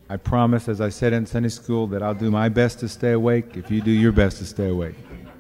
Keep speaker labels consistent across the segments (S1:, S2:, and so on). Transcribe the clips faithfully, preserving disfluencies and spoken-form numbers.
S1: I promise, as I said in Sunday school, that I'll do my best to stay awake if you do your best to stay awake.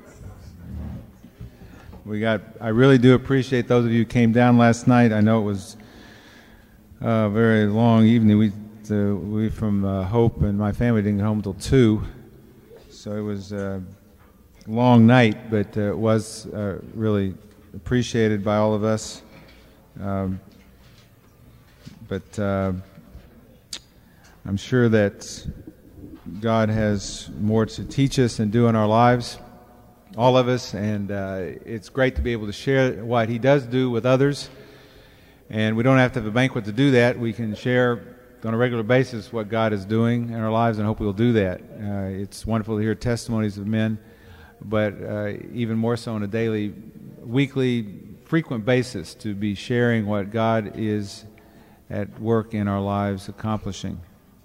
S1: We got. I really do appreciate those of you who came down last night. I know it was a very long evening. We, uh, we from uh, Hope and my family didn't get home until two, so it was a long night, but uh, it was uh, really appreciated by all of us. Um, but uh, I'm sure that God has more to teach us and do in our lives, all of us, and uh, it's great to be able to share what He does do with others. And we don't have to have a banquet to do that. We can share on a regular basis what God is doing in our lives, and I hope we'll do that. Uh, it's wonderful to hear testimonies of men, but uh, even more so on a daily, weekly, frequent basis to be sharing what God is at work in our lives accomplishing.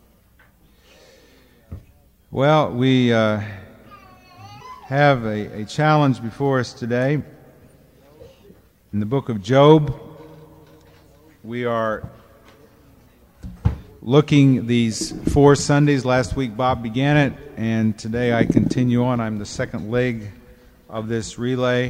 S1: Well, we uh, have a, a challenge before us today. In the book of Job, we are looking these four Sundays. Last week Bob began it, and today I continue on. I'm the second leg of this relay,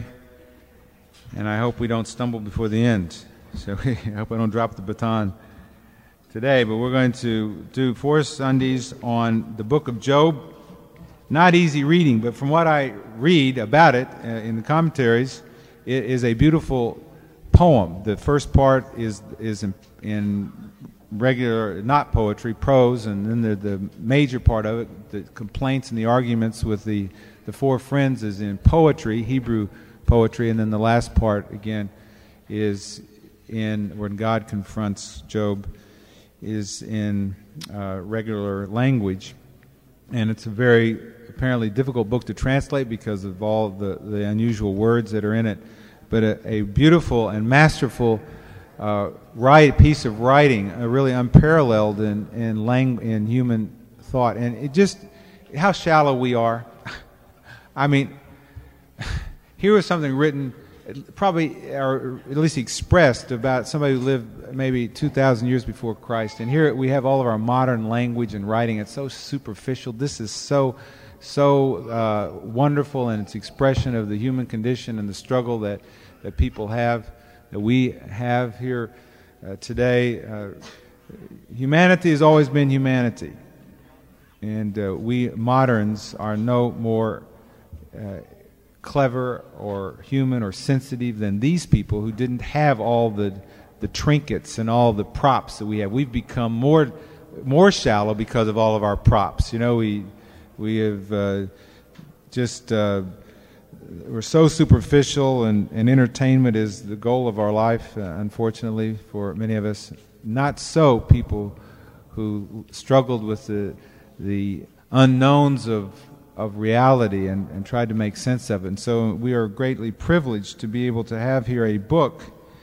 S1: and I hope we don't stumble before the end. So I hope I don't drop the baton today, but we're going to do four Sundays on the book of Job. Not easy reading, but from what I read about it uh, in the commentaries, it is a beautiful poem. The first part is is in, in regular, not poetry, prose, and then the, the major part of it, the complaints and the arguments with the, the four friends, is in poetry, Hebrew poetry, and then the last part, again, is in when God confronts Job, is in uh, regular language. And it's a very, apparently, difficult book to translate because of all the, the unusual words that are in it. But a, a beautiful and masterful uh, write, piece of writing, uh, really unparalleled in in, lang- in human thought. And it just, how shallow we are. I mean, here was something written, probably, or at least expressed, about somebody who lived maybe two thousand years before Christ. And here we have all of our modern language and writing. It's so superficial. This is so, so uh, wonderful in its expression of the human condition and the struggle that, that people have, that we have here uh, today. Uh, humanity has always been humanity. And uh, we moderns are no more uh, clever or human or sensitive than these people who didn't have all the the trinkets and all the props that we have. We've become more more shallow because of all of our props. You know, we we have uh, just uh, we're so superficial, and, and entertainment is the goal of our life, uh, unfortunately, for many of us. Not so people who struggled with the the unknowns of of reality and, and tried to make sense of it. And so we are greatly privileged to be able to have here a book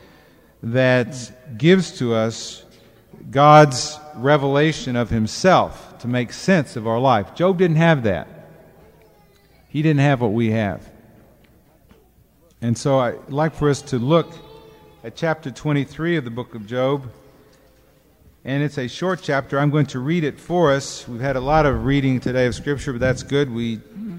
S1: that gives to us God's revelation of Himself to make sense of our life. Job didn't have that. He didn't have what we have. And so I'd like for us to look at chapter twenty-three of the book of Job. And it's a short chapter. I'm going to read it for us. We've had a lot of reading today of Scripture, but that's good. We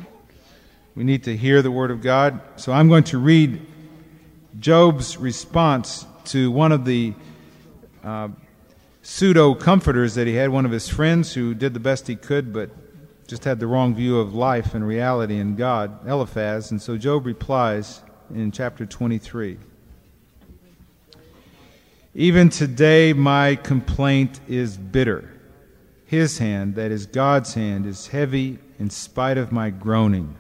S1: we need to hear the Word of God. So I'm going to read Job's response to one of the uh, pseudo-comforters that he had, one of his friends who did the best he could, but just had the wrong view of life and reality and God, Eliphaz. And so Job replies in chapter twenty-three. Even today my complaint is bitter. His hand, that is God's hand, is heavy in spite of my groaning.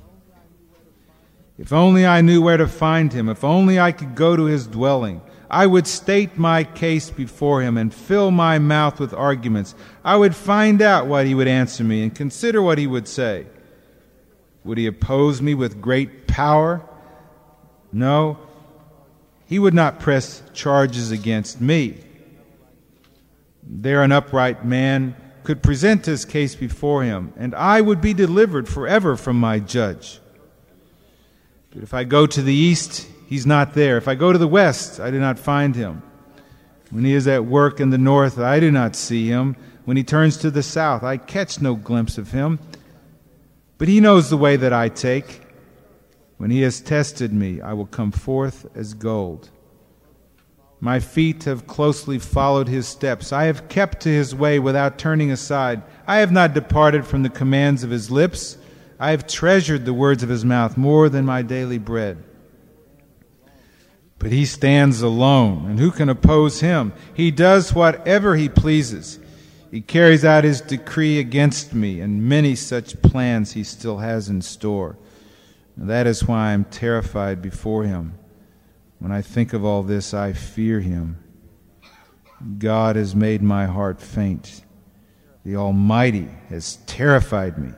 S1: If only I knew where to find Him, if only I could go to His dwelling, I would state my case before Him and fill my mouth with arguments. I would find out what He would answer me and consider what He would say. Would He oppose me with great power? No. He would not press charges against me. There an upright man could present his case before him, and I would be delivered forever from my judge. But if I go to the east, He's not there. If I go to the west, I do not find Him. When He is at work in the north, I do not see Him. When he turns to the south, I catch no glimpse of him. But he knows the way that I take. When he has tested me, I will come forth as gold. My feet have closely followed his steps. I have kept to his way without turning aside. I have not departed from the commands of his lips. I have treasured the words of his mouth more than my daily bread. But he stands alone, and who can oppose him? He does whatever he pleases. He carries out his decree against me, and many such plans he still has in store. And that is why I am terrified before him. When I think of all this, I fear him. God has made my heart faint. The Almighty has terrified me.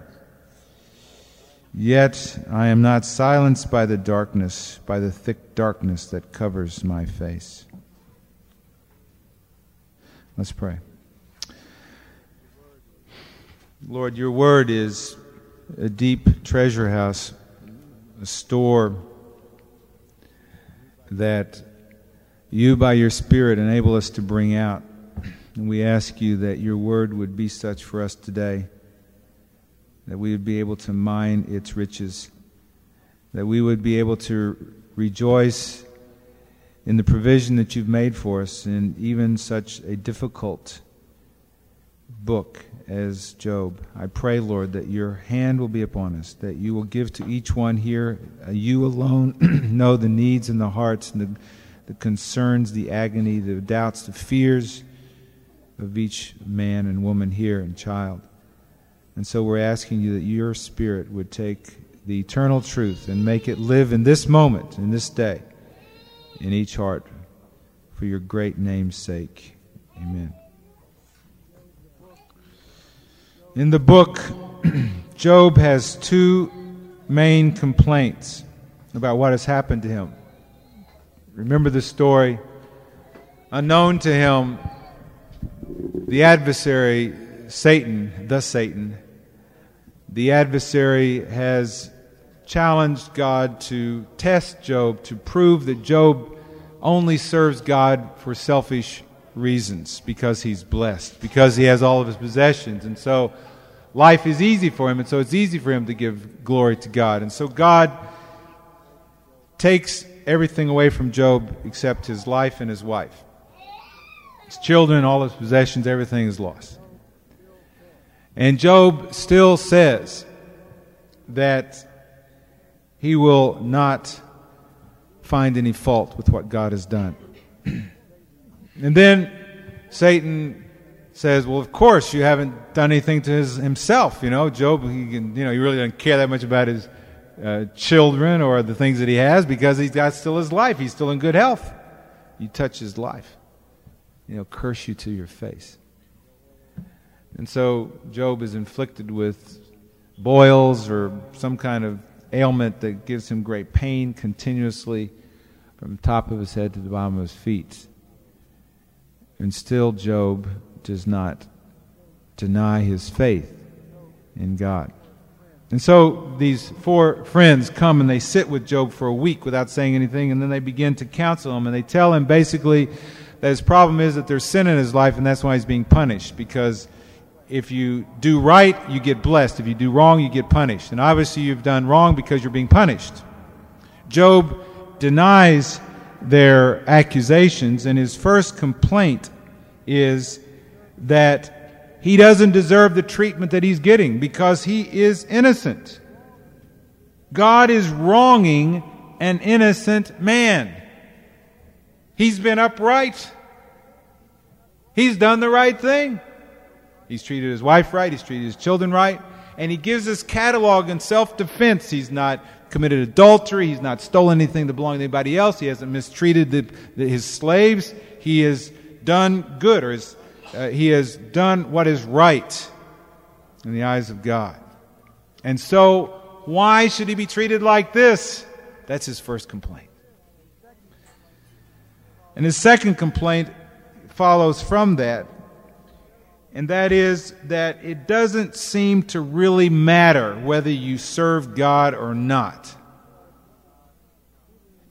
S1: Yet I am not silenced by the darkness, by the thick darkness that covers my face. Let's pray. Lord, your word is a deep treasure house, a store that you by your Spirit enable us to bring out. And we ask you that your word would be such for us today, that we would be able to mine its riches, that we would be able to rejoice in the provision that you've made for us in even such a difficult book as Job. I pray, Lord, that your hand will be upon us, that you will give to each one here. Uh, you alone know the needs and the hearts and the, the concerns, the agony, the doubts, the fears of each man and woman here and child. And so we're asking you that your Spirit would take the eternal truth and make it live in this moment, in this day, in each heart, for your great name's sake. Amen. In the book, Job has two main complaints about what has happened to him. Remember the story. Unknown to him, the adversary, Satan, the Satan, the adversary has challenged God to test Job, to prove that Job only serves God for selfish reasons, because he's blessed, because he has all of his possessions. And so life is easy for him, and so it's easy for him to give glory to God. And so God takes everything away from Job except his life and his wife. His children, all his possessions, everything is lost. And Job still says that he will not find any fault with what God has done. And then Satan says, well, of course, you haven't done anything to his, himself. You know, Job, he can, you know, he really doesn't care that much about his uh, children or the things that he has, because he's got still his life. He's still in good health. You touch his life, you know, curse you to your face. And so Job is inflicted with boils or some kind of ailment that gives him great pain continuously from the top of his head to the bottom of his feet. And still Job does not deny his faith in God. And so these four friends come and they sit with Job for a week without saying anything, and then they begin to counsel him, and they tell him basically that his problem is that there's sin in his life, and that's why he's being punished, because if you do right, you get blessed. If you do wrong, you get punished. And obviously you've done wrong because you're being punished. Job denies their accusations, and his first complaint is that he doesn't deserve the treatment that he's getting because he is innocent. God is wronging an innocent man. He's been upright. He's done the right thing. He's treated his wife right. He's treated his children right. And he gives this catalog in self-defense. He's not committed adultery. He's not stolen anything that belonged to anybody else. He hasn't mistreated the, the, his slaves. He has done good, or his, uh, he has done what is right in the eyes of God. And so, why should he be treated like this? That's his first complaint. And his second complaint follows from that, and that is that it doesn't seem to really matter whether you serve God or not.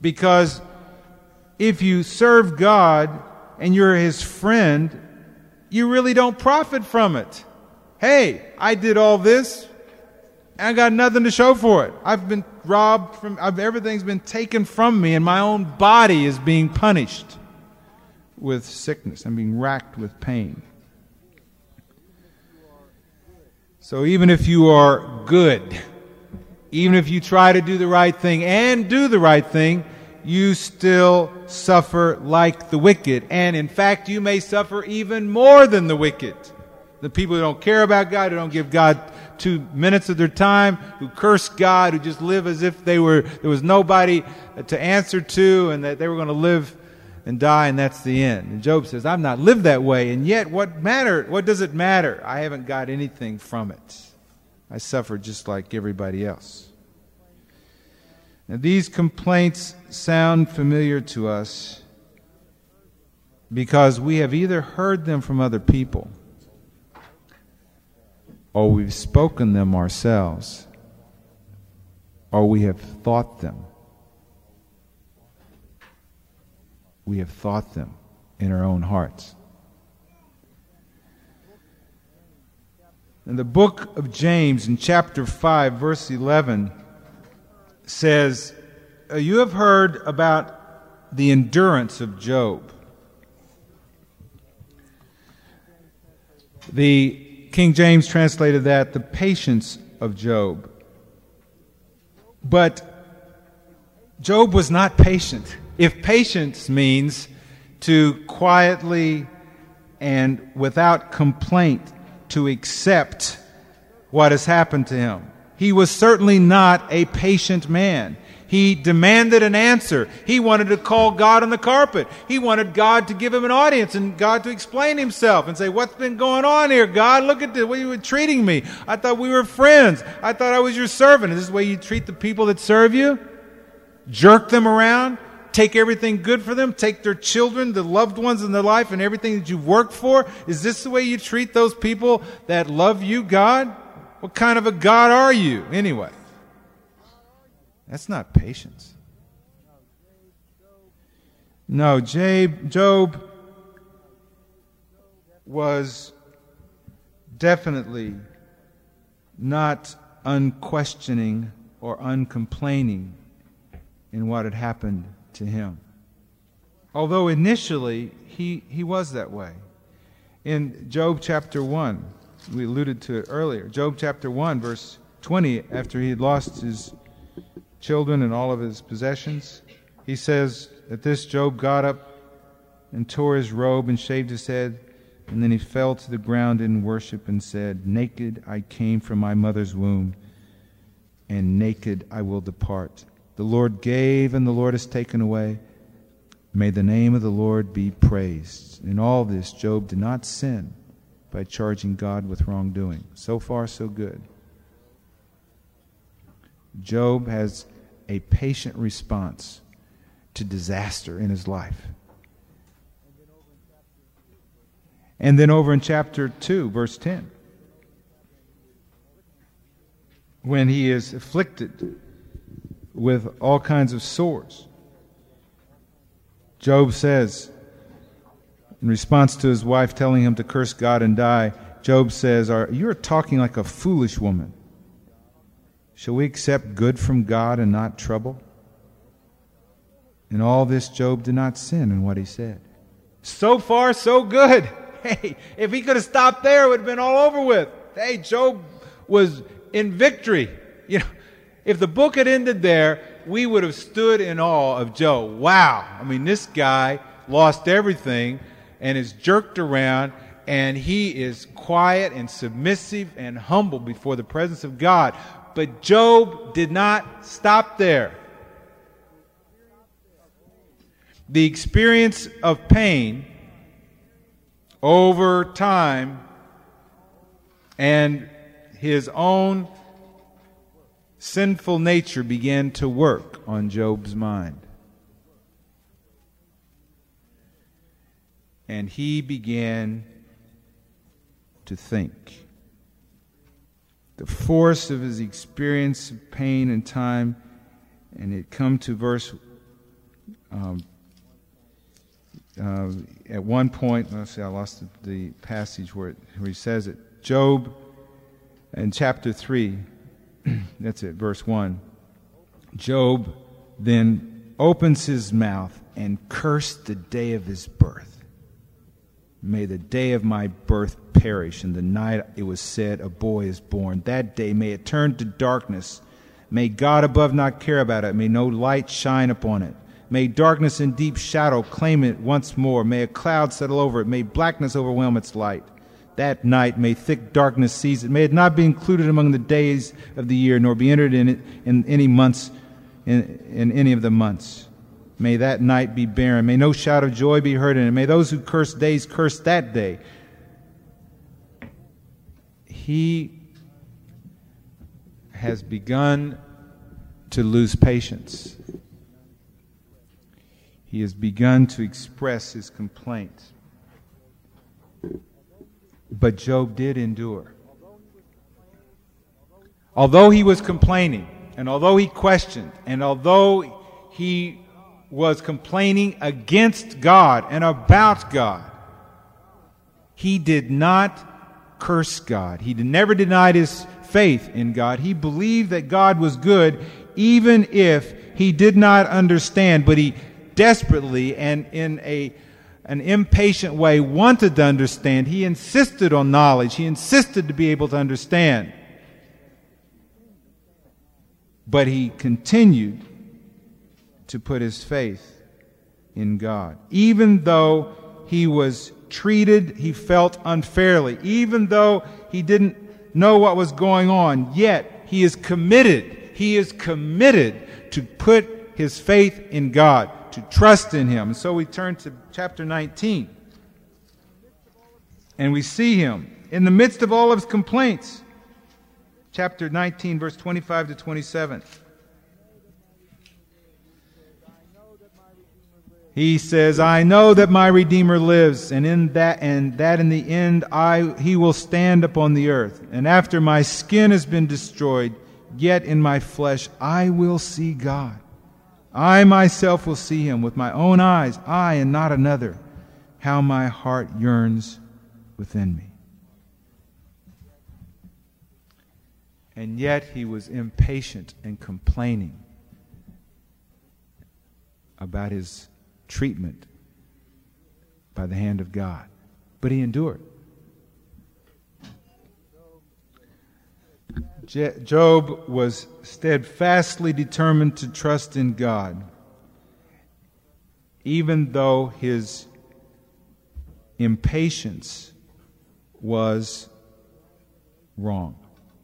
S1: Because if you serve God and you're his friend, you really don't profit from it. Hey, I did all this, and I got nothing to show for it. I've been robbed from, I've, everything's been taken from me, and my own body is being punished with sickness. I'm being racked with pain. So even if you are good, even if you try to do the right thing and do the right thing, you still suffer like the wicked. And in fact, you may suffer even more than the wicked. The people who don't care about God, who don't give God two minutes of their time, who curse God, who just live as if they were there was nobody to answer to and that they were going to live and die, and that's the end. And Job says, I've not lived that way, and yet what matter? What does it matter? I haven't got anything from it. I suffer just like everybody else. Now, these complaints sound familiar to us because we have either heard them from other people or we've spoken them ourselves or we have thought them. We have thought them in our own hearts. In the book of James, in chapter five, verse eleven, says, you have heard about the endurance of Job. The King James translated that the patience of Job. But Job was not patient. If patience means to quietly and without complaint to accept what has happened to him, he was certainly not a patient man. He demanded an answer. He wanted to call God on the carpet. He wanted God to give him an audience and God to explain himself and say, what's been going on here, God? Look at this. The way you were treating me. I thought we were friends. I thought I was your servant. Is this the way you treat the people that serve you? Jerk them around? Take everything good for them? Take their children, the loved ones in their life, and everything that you've worked for? Is this the way you treat those people that love you, God? What kind of a God are you, anyway? That's not patience. No, Job was definitely not unquestioning or uncomplaining in what had happened to him. Although initially he, he was that way. In Job chapter one, we alluded to it earlier. Job chapter one, verse twenty, after he had lost his children and all of his possessions, he says, at this Job got up and tore his robe and shaved his head, and then he fell to the ground in worship and said, naked I came from my mother's womb, and naked I will depart. The Lord gave and the Lord has taken away. May the name of the Lord be praised. In all this, Job did not sin by charging God with wrongdoing. So far, so good. Job has a patient response to disaster in his life. And then over in chapter two, verse ten, when he is afflicted with all kinds of sores, Job says, in response to his wife telling him to curse God and die, Job says, you're talking like a foolish woman. Shall we accept good from God and not trouble? In all this, Job did not sin in what he said. So far, so good. Hey, if he could have stopped there, it would have been all over with. Hey, Job was in victory. You know, if the book had ended there, we would have stood in awe of Job. Wow. I mean, this guy lost everything and is jerked around, and he is quiet and submissive and humble before the presence of God. But Job did not stop there. The experience of pain over time and his own sinful nature began to work on Job's mind. And he began to think. The force of his experience of pain and time, and it come to verse um, uh, at one point, let's see, I lost the, the passage where, it, where he says it. Job, in chapter three, that's it, verse one. Job then opens his mouth and cursed the day of his birth. May the day of my birth perish, and the night it was said, a boy is born. That day may it turn to darkness. May God above not care about it. May no light shine upon it. May darkness and deep shadow claim it once more. May a cloud settle over it. May blackness overwhelm its light. That night may thick darkness seize it. May it not be included among the days of the year, nor be entered in it in any months, in, in any of the months. May that night be barren. May no shout of joy be heard in it. May those who curse days curse that day. He has begun to lose patience. He has begun to express his complaint. But Job did endure. Although he was complaining, and although he questioned, and although he was complaining against God and about God, he did not curse God. He never denied his faith in God. He believed that God was good, even if he did not understand, but he desperately and in a an impatient way wanted to understand. He insisted on knowledge. He insisted to be able to understand. But he continued to put his faith in God. Even though he was treated, he felt unfairly. Even though he didn't know what was going on, yet he is committed. He is committed to put his faith in God, to trust in him. And so we turn to chapter nineteen. And we see him in the midst of all of his complaints. Chapter nineteen, verse twenty-five to twenty-seven. He says, I know that my Redeemer lives, and in that and that in the end I he will stand upon the earth. And after my skin has been destroyed, yet in my flesh I will see God. I myself will see him with my own eyes, I and not another. How my heart yearns within me. And yet he was impatient and complaining about his treatment by the hand of God. But he endured. Job was steadfastly determined to trust in God, even though his impatience was wrong.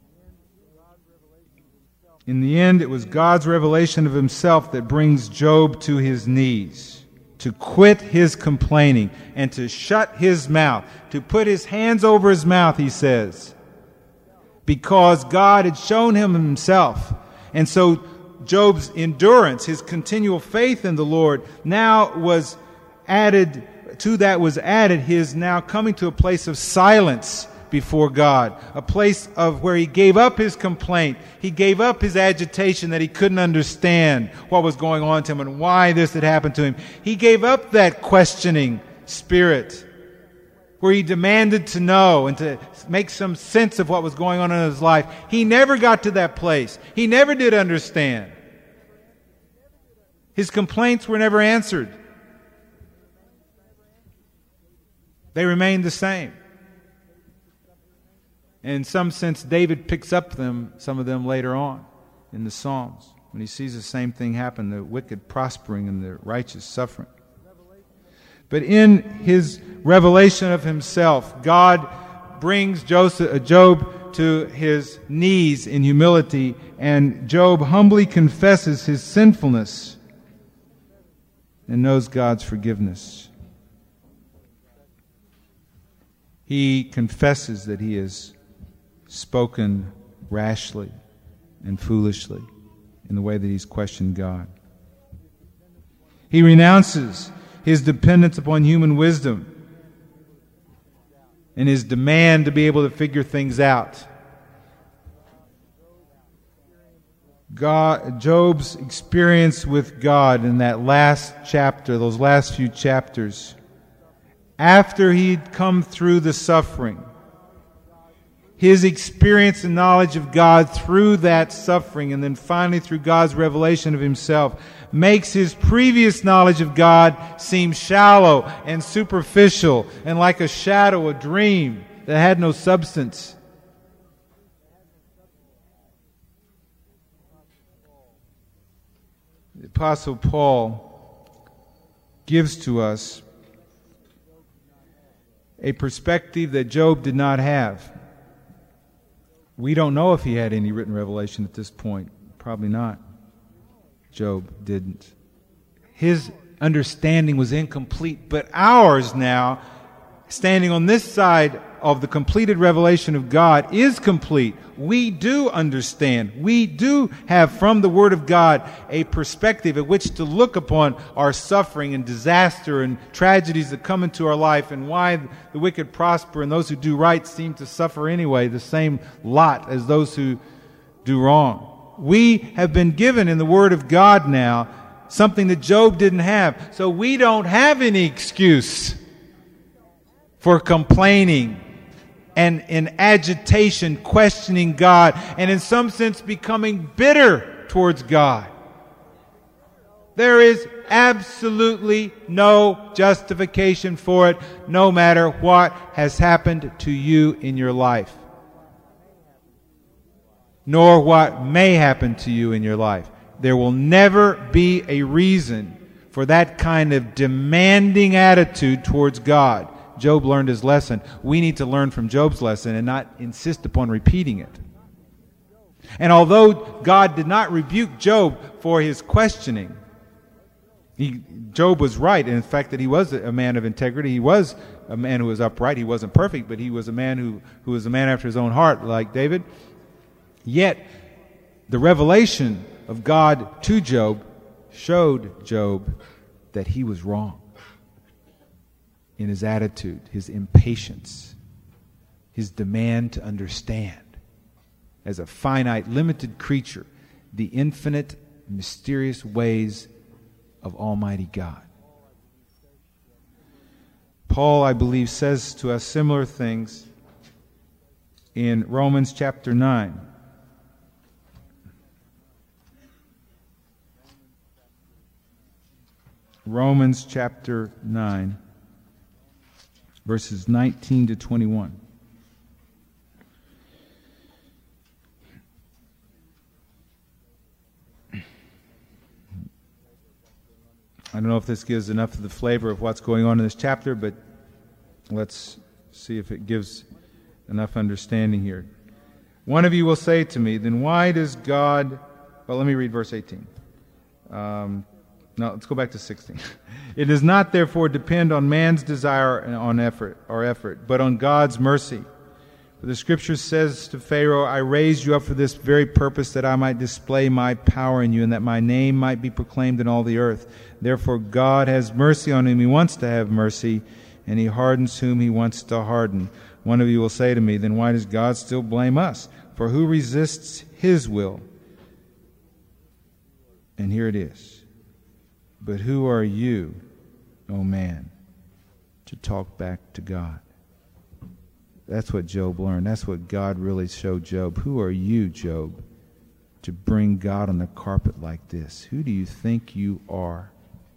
S1: In the end, it was God's revelation of himself that brings Job to his knees, to quit his complaining and to shut his mouth, to put his hands over his mouth, he says, because God had shown him himself. And so Job's endurance, his continual faith in the Lord, now was added, to that was added his now coming to a place of silence before God, a place of where he gave up his complaint, he gave up his agitation that he couldn't understand what was going on to him and why this had happened to him. He gave up that questioning spirit where he demanded to know and to make some sense of what was going on in his life. He never got to that place. He never did understand. His complaints were never answered. They remained the same. In some sense, David picks up them, some of them later on in the Psalms, when he sees the same thing happen, the wicked prospering and the righteous suffering. But in his revelation of himself, God brings Joseph, Job to his knees in humility, and Job humbly confesses his sinfulness and knows God's forgiveness. He confesses that he has spoken rashly and foolishly in the way that he's questioned God. He renounces his dependence upon human wisdom and his demand to be able to figure things out. God, Job's experience with God in that last chapter, those last few chapters, after he'd come through the suffering, his experience and knowledge of God through that suffering, and then finally through God's revelation of himself, makes his previous knowledge of God seem shallow and superficial and like a shadow, a dream that had no substance. The Apostle Paul gives to us a perspective that Job did not have. We don't know if he had any written revelation at this point. Probably not. Job didn't. His understanding was incomplete, but ours now, standing on this side of the completed revelation of God, is complete. We do understand. We do have from the Word of God a perspective at which to look upon our suffering and disaster and tragedies that come into our life, and why the wicked prosper and those who do right seem to suffer anyway, the same lot as those who do wrong. We have been given in the Word of God now something that Job didn't have. So we don't have any excuse for complaining and in agitation questioning God, and in some sense becoming bitter towards God. There is absolutely no justification for it, no matter what has happened to you in your life, nor what may happen to you in your life. There will never be a reason for that kind of demanding attitude towards God. Job learned his lesson. We need to learn from Job's lesson and not insist upon repeating it. And although God did not rebuke Job for his questioning, he, Job was right in the fact that he was a man of integrity. He was a man who was upright. He wasn't perfect, but he was a man who, who was a man after his own heart, like David. Yet, the revelation of God to Job showed Job that he was wrong in his attitude, his impatience, his demand to understand, as a finite, limited creature, the infinite, mysterious ways of Almighty God. Paul, I believe, says to us similar things in Romans chapter nine. Romans chapter nine. Verses nineteen to twenty-one. I don't know if this gives enough of the flavor of what's going on in this chapter, but let's see if it gives enough understanding here. One of you will say to me, then why does God... Well, let me read verse eighteen. Um, no, let's go back to sixteen. It does not therefore depend on man's desire and on effort or effort, but on God's mercy. For the Scripture says to Pharaoh, I raised you up for this very purpose, that I might display my power in you, and that my name might be proclaimed in all the earth. Therefore God has mercy on whom he wants to have mercy, and he hardens whom he wants to harden. One of you will say to me, then why does God still blame us? For who resists his will? And here it is. But who are you, O man, to talk back to God? That's what Job learned. That's what God really showed Job. Who are you, Job, to bring God on the carpet like this? Who do you think you are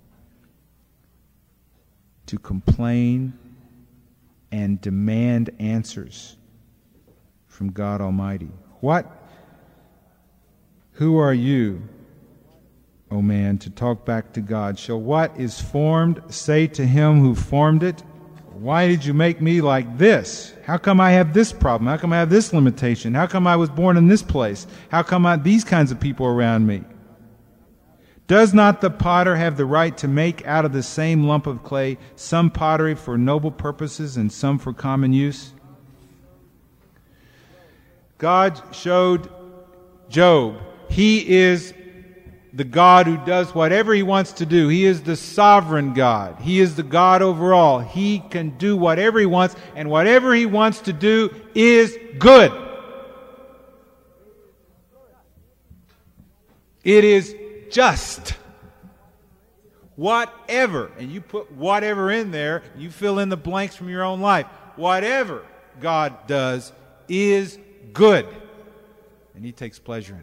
S1: to complain and demand answers from God Almighty? What? Who are you, O man, to talk back to God? Shall what is formed say to him who formed it, why did you make me like this? How come I have this problem? How come I have this limitation? How come I was born in this place? How come I, these kinds of people around me? Does not the potter have the right to make out of the same lump of clay some pottery for noble purposes and some for common use? God showed Job he is the God who does whatever he wants to do. He is the sovereign God. He is the God over all. He can do whatever he wants, and whatever he wants to do is good. It is just. Whatever, and you put whatever in there, you fill in the blanks from your own life. Whatever God does is good, and he takes pleasure in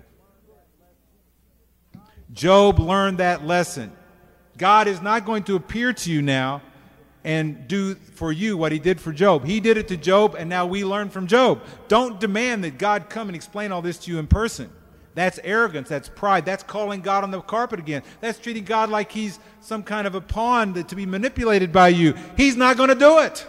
S1: it. Job learned that lesson. God is not going to appear to you now and do for you what he did for Job. He did it to Job, and now we learn from Job. Don't demand that God come and explain all this to you in person. That's arrogance. That's pride. That's calling God on the carpet again. That's treating God like he's some kind of a pawn that, to be manipulated by you. He's not going to do it.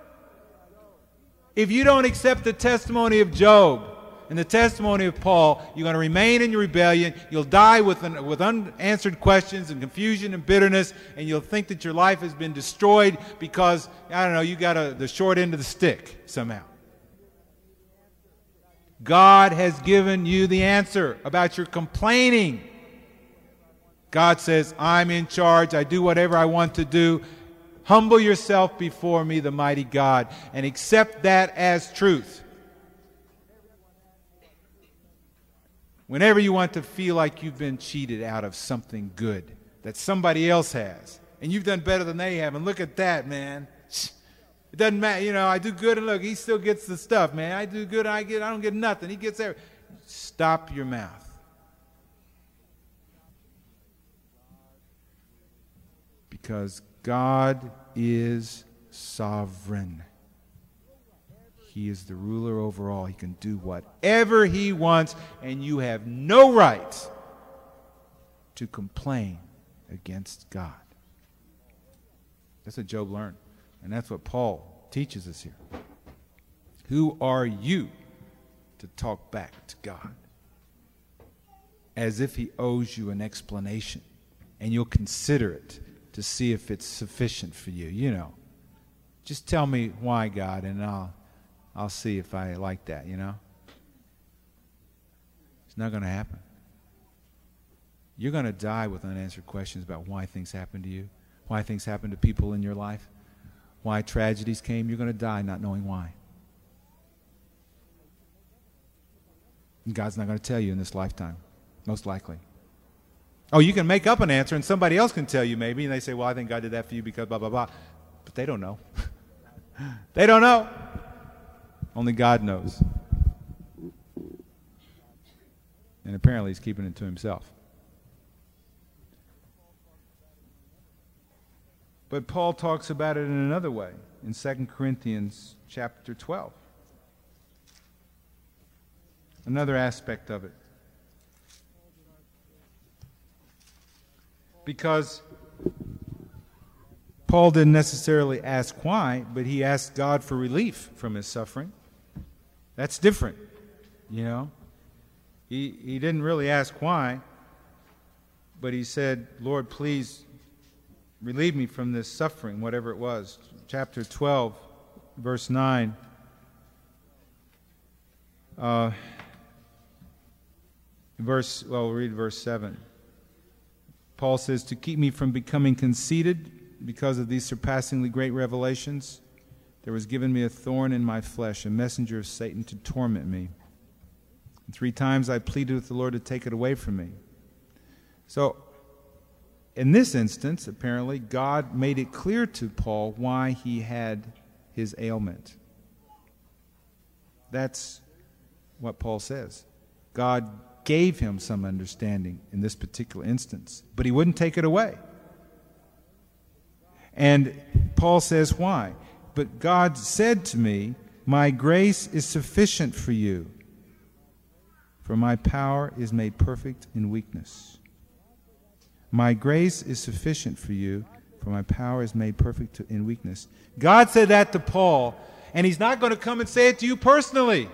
S1: If you don't accept the testimony of Job and the testimony of Paul, you're going to remain in your rebellion. You'll die with, an, with unanswered questions and confusion and bitterness, and you'll think that your life has been destroyed because, I don't know, you got a, the short end of the stick somehow. God has given you the answer about your complaining. God says, I'm in charge. I do whatever I want to do. Humble yourself before me, the mighty God, and accept that as truth. Whenever you want to feel like you've been cheated out of something good that somebody else has, and you've done better than they have, and look at that, man. It doesn't matter, you know, I do good and look, he still gets the stuff, man. I do good and I get I don't get nothing. He gets everything. Stop your mouth. Because God is sovereign. He is the ruler over all. He can do whatever he wants, and you have no right to complain against God. That's what Job learned. And that's what Paul teaches us here. Who are you to talk back to God? As if he owes you an explanation, and you'll consider it to see if it's sufficient for you. You know, just tell me why, God, and I'll, I'll see if I like that, you know. It's not going to happen. You're going to die with unanswered questions about why things happen to you, why things happen to people in your life. Why tragedies came, you're going to die not knowing why. And God's not going to tell you in this lifetime, most likely. Oh, you can make up an answer and somebody else can tell you maybe, and they say, well, I think God did that for you because blah, blah, blah. But they don't know. They don't know. Only God knows. And apparently he's keeping it to himself. But Paul talks about it in another way in Second Corinthians chapter twelve. Another aspect of it. Because Paul didn't necessarily ask why, but he asked God for relief from his suffering. That's different, you know. He, he didn't really ask why, but he said, Lord, please relieve me from this suffering, whatever it was. Chapter twelve, verse nine. Uh, verse, well, we'll read verse seven. Paul says, to keep me from becoming conceited because of these surpassingly great revelations, there was given me a thorn in my flesh, a messenger of Satan to torment me. And three times I pleaded with the Lord to take it away from me. So, in this instance, apparently, God made it clear to Paul why he had his ailment. That's what Paul says. God gave him some understanding in this particular instance, but he wouldn't take it away. And Paul says why? But God said to me, my grace is sufficient for you, for my power is made perfect in weakness. My grace is sufficient for you, for my power is made perfect in weakness. God said that to Paul, and he's not going to come and say it to you personally.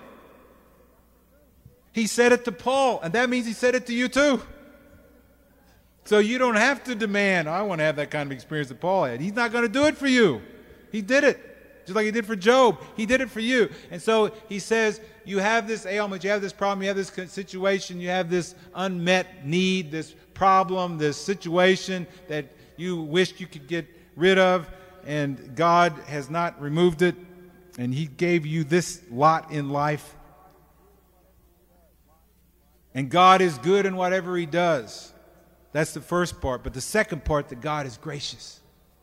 S1: He said it to Paul, and that means he said it to you too. So you don't have to demand, I want to have that kind of experience that Paul had. He's not going to do it for you. He did it, just like he did for Job. He did it for you. And so he says, you have this ailment, you have this problem, you have this situation, you have this unmet need, this problem, this situation that you wished you could get rid of, and God has not removed it, and he gave you this lot in life. And God is good in whatever he does. That's the first part. But the second part, that God is gracious.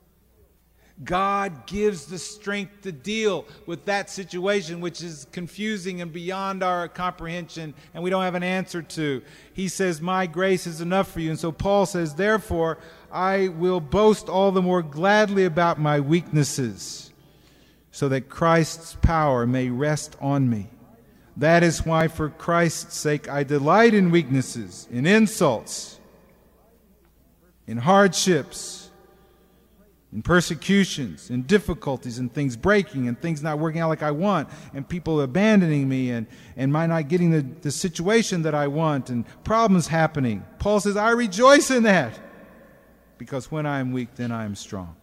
S1: God gives the strength to deal with that situation which is confusing and beyond our comprehension and we don't have an answer to. He says, my grace is enough for you. And so Paul says, therefore, I will boast all the more gladly about my weaknesses, so that Christ's power may rest on me. That is why, for Christ's sake, I delight in weaknesses, in insults, in hardships, in persecutions, in difficulties, and things breaking, and things not working out like I want, and people abandoning me, and, and my not getting the, the situation that I want, and problems happening. Paul says, I rejoice in that, because when I am weak, then I am strong.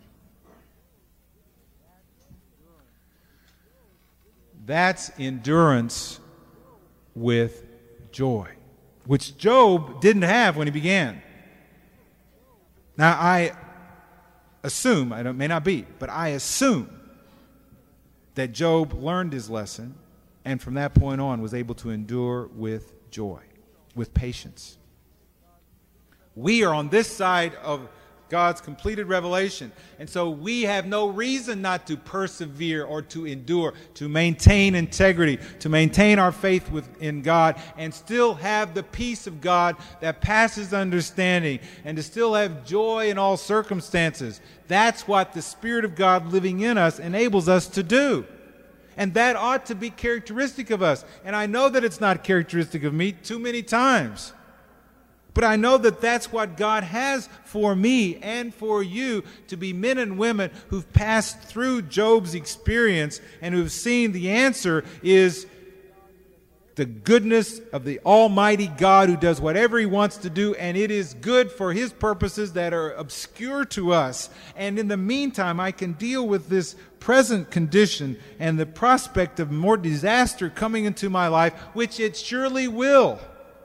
S1: That's endurance with joy, which Job didn't have when he began. Now, I assume, I don't, may not be, but I assume that Job learned his lesson and from that point on was able to endure with joy, with patience. We are on this side of God's completed revelation, and so we have no reason not to persevere or to endure, to maintain integrity, to maintain our faith in God, and still have the peace of God that passes understanding, and to still have joy in all circumstances. That's what the Spirit of God living in us enables us to do. And that ought to be characteristic of us. And I know that it's not characteristic of me too many times. But I know that that's what God has for me and for you, to be men and women who've passed through Job's experience and who've seen the answer is the goodness of the Almighty God who does whatever He wants to do, and it is good for His purposes that are obscure to us. And in the meantime, I can deal with this present condition and the prospect of more disaster coming into my life, which it surely will,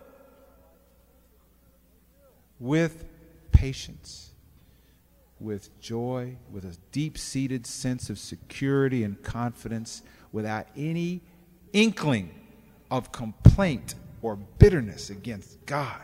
S1: with patience, with joy, with a deep-seated sense of security and confidence, without any inkling of complaint or bitterness against God,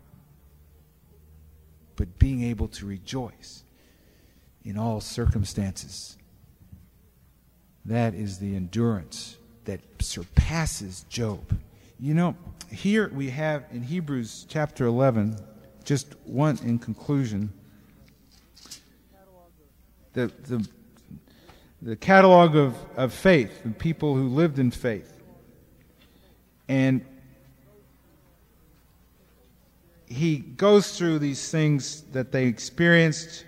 S1: but being able to rejoice in all circumstances. That is the endurance that surpasses Job. You know, here we have in Hebrews chapter eleven, just one in conclusion, the the, the catalog of, of faith, and people who lived in faith. And he goes through these things that they experienced,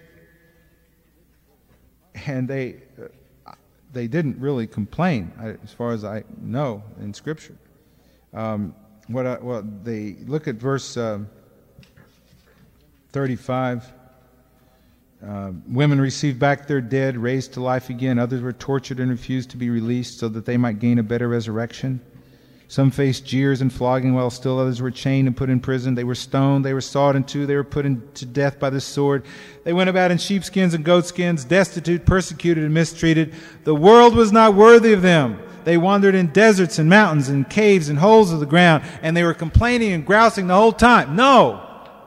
S1: and they uh, they didn't really complain, as far as I know in Scripture. Um, what I, well, they look at verse uh, thirty-five. Uh, women received back their dead, raised to life again. Others were tortured and refused to be released so that they might gain a better resurrection. Some faced jeers and flogging, while still others were chained and put in prison. They were stoned, they were sawed in two, they were put in, to death by the sword. They went about in sheepskins and goatskins, destitute, persecuted, and mistreated. The world was not worthy of them. They wandered in deserts and mountains and caves and holes of the ground, and they were complaining and grousing the whole time. No!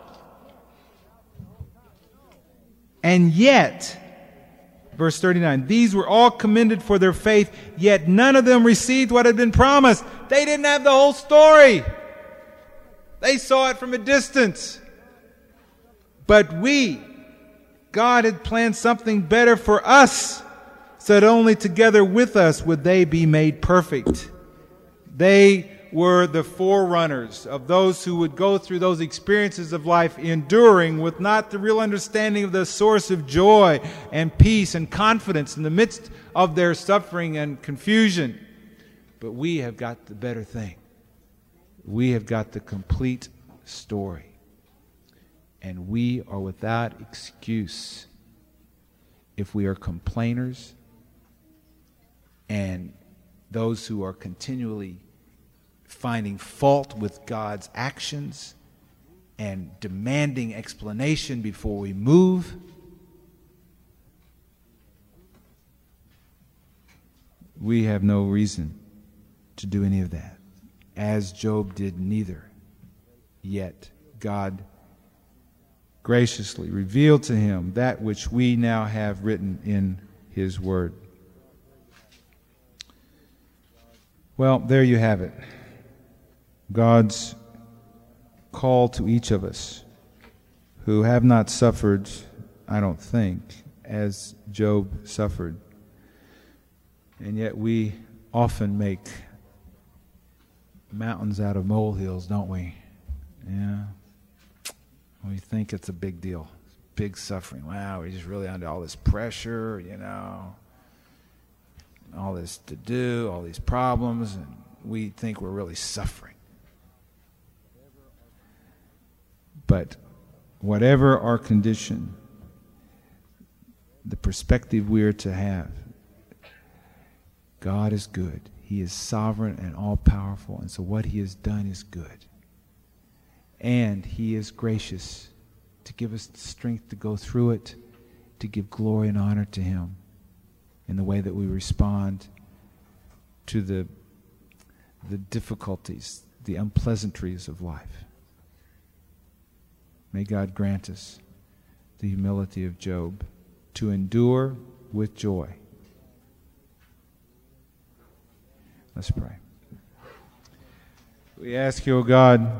S1: And yet, verse thirty-nine, these were all commended for their faith, yet none of them received what had been promised. They didn't have the whole story. They saw it from a distance. But we, God had planned something better for us, so that only together with us would they be made perfect. They were the forerunners of those who would go through those experiences of life, enduring with not the real understanding of the source of joy and peace and confidence in the midst of their suffering and confusion. But we have got the better thing. We have got the complete story. And we are without excuse if we are complainers and those who are continually finding fault with God's actions and demanding explanation before we move. We have no reason to do any of that, as Job did neither. Yet God graciously revealed to him that which we now have written in his word. Well, there you have it. God's call to each of us who have not suffered, I don't think, as Job suffered. And yet we often make mountains out of molehills, don't we? Yeah. We think it's a big deal. Big suffering. Wow, we're just really under all this pressure, you know. All this to do, all these problems, and we think we're really suffering. But whatever our condition, the perspective we are to have, God is good. He is sovereign and all-powerful, and so what he has done is good. And he is gracious to give us the strength to go through it, to give glory and honor to him in the way that we respond to the, the difficulties, the unpleasantries of life. May God grant us the humility of Job to endure with joy. Let's pray. We ask you, O God,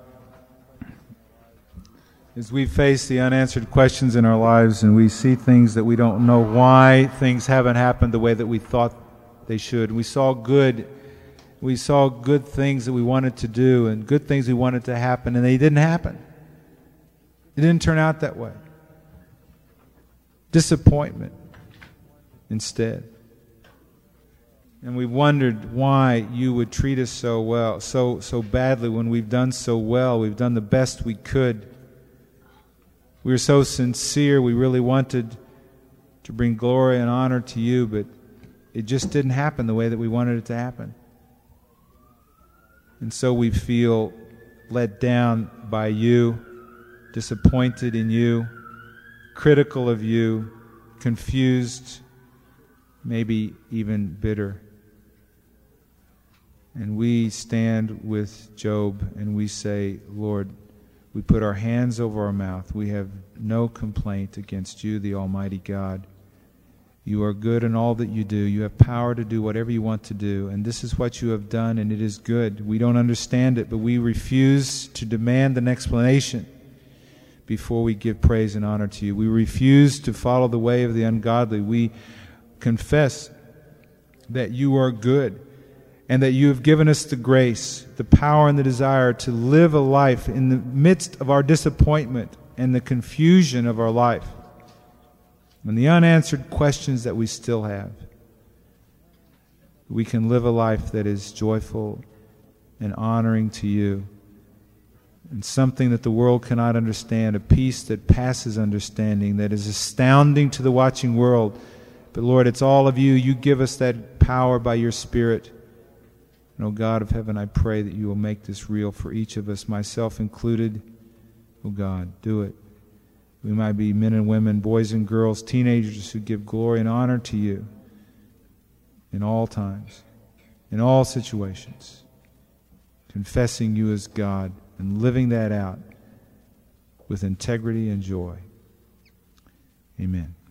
S1: as we face the unanswered questions in our lives and we see things that we don't know why things haven't happened the way that we thought they should. We saw good, we saw good things that we wanted to do and good things we wanted to happen, and they didn't happen. It didn't turn out that way. Disappointment instead. And we wondered why you would treat us so well, so so badly when we've done so well. We've done the best we could. We were so sincere. We really wanted to bring glory and honor to you, but it just didn't happen the way that we wanted it to happen. And so we feel let down by you, disappointed in you, critical of you, confused, maybe even bitter. And we stand with Job and we say, Lord, we put our hands over our mouth. We have no complaint against you, the Almighty God. You are good in all that you do. You have power to do whatever you want to do. And this is what you have done, and it is good. We don't understand it, but we refuse to demand an explanation before we give praise and honor to you. We refuse to follow the way of the ungodly. We confess that you are good, and that you have given us the grace, the power, and the desire to live a life in the midst of our disappointment and the confusion of our life, and the unanswered questions that we still have. We can live a life that is joyful and honoring to you, and something that the world cannot understand, a peace that passes understanding, that is astounding to the watching world. But Lord, it's all of you. You give us that power by your Spirit. And, O God of heaven, I pray that you will make this real for each of us, myself included. O God, do it. We might be men and women, boys and girls, teenagers who give glory and honor to you in all times, in all situations, confessing you as God and living that out with integrity and joy. Amen.